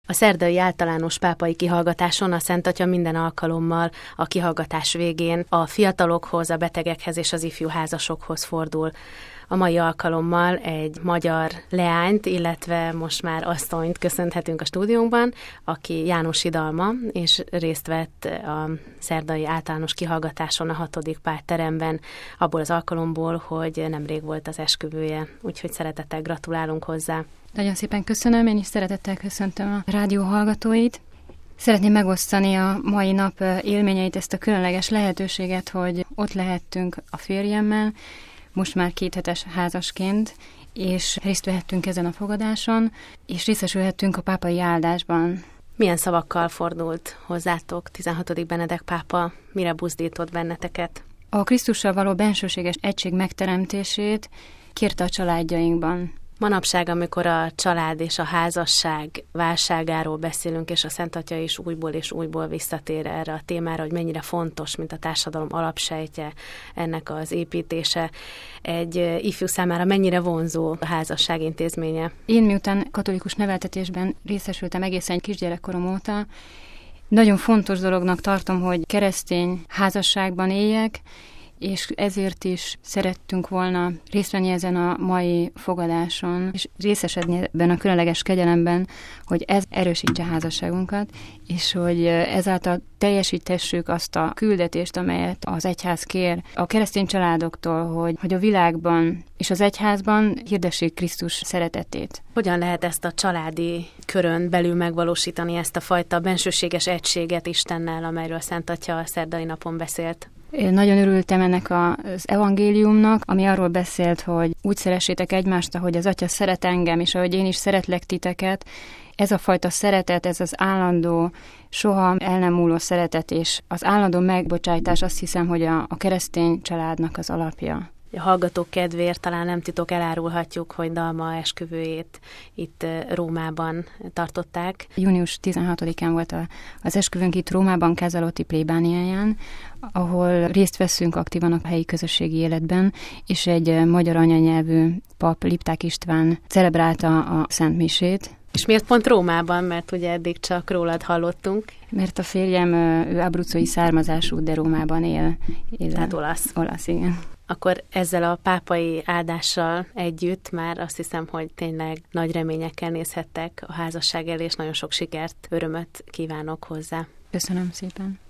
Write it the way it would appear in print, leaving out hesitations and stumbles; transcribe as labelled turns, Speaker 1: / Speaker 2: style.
Speaker 1: A szerdai általános pápai kihallgatáson a Szent Atya minden alkalommal a kihallgatás végén a fiatalokhoz, a betegekhez és az ifjú házasokhoz fordul. A mai alkalommal egy magyar leányt, illetve most már asszonyt köszönhetünk a stúdiónkban, aki János Idalma, és részt vett a szerdai általános kihallgatáson a 6. Pálteremben, abból az alkalomból, hogy nemrég volt az esküvője, úgyhogy szeretettel gratulálunk hozzá.
Speaker 2: Nagyon szépen köszönöm, én is szeretettel köszöntöm a rádió hallgatóit. Szeretném megosztani a mai nap élményeit, ezt a különleges lehetőséget, hogy ott lehettünk a férjemmel, most már 2 hetes házasként, és részt vehettünk ezen a fogadáson, és részesülhettünk a pápai áldásban.
Speaker 1: Milyen szavakkal fordult hozzátok 16. Benedek pápa, mire buzdított benneteket?
Speaker 2: A Krisztussal való bensőséges egység megteremtését kérte a családjainkban.
Speaker 1: Manapság, amikor a család és a házasság válságáról beszélünk, és a Szent Atya is újból és újból visszatér erre a témára, hogy mennyire fontos, mint a társadalom alapsejtje ennek az építése, egy ifjú számára mennyire vonzó a házasság intézménye.
Speaker 2: Én miután katolikus neveltetésben részesültem egészen kisgyerekkorom óta, nagyon fontos dolognak tartom, hogy keresztény házasságban éljek, és ezért is szerettünk volna részt venni ezen a mai fogadáson, és részesedni ebben a különleges kegyelemben, hogy ez erősítse házasságunkat, és hogy ezáltal teljesíthessük azt a küldetést, amelyet az egyház kér a keresztény családoktól, hogy a világban és az egyházban hirdessék Krisztus szeretetét.
Speaker 1: Hogyan lehet ezt a családi körön belül megvalósítani, ezt a fajta bensőséges egységet Istennel, amelyről a Szent Atya a szerdai napon beszélt?
Speaker 2: Én nagyon örültem ennek az evangéliumnak, ami arról beszélt, hogy úgy szeressétek egymást, ahogy az Atya szeret engem, és ahogy én is szeretlek titeket. Ez a fajta szeretet, ez az állandó, soha el nem múló szeretet, és az állandó megbocsájtás, azt hiszem, hogy a keresztény családnak az alapja.
Speaker 1: A hallgatók kedvéért talán nem titok, elárulhatjuk, hogy Dalma esküvőjét itt Rómában tartották.
Speaker 2: Június 16-án volt az esküvőnk itt Rómában, Casaloti plébániáján, ahol részt veszünk aktívan a helyi közösségi életben, és egy magyar anyanyelvű pap, Lipták István celebrálta a Szent Misét.
Speaker 1: És miért pont Rómában? Mert ugye eddig csak rólad hallottunk.
Speaker 2: Mert a férjem, ő abruzzói származású, de Rómában él.
Speaker 1: Tehát olasz.
Speaker 2: Olasz, igen.
Speaker 1: Akkor ezzel a pápai áldással együtt már azt hiszem, hogy tényleg nagy reményekkel nézhettek a házasság elé, és nagyon sok sikert, örömöt kívánok hozzá.
Speaker 2: Köszönöm szépen.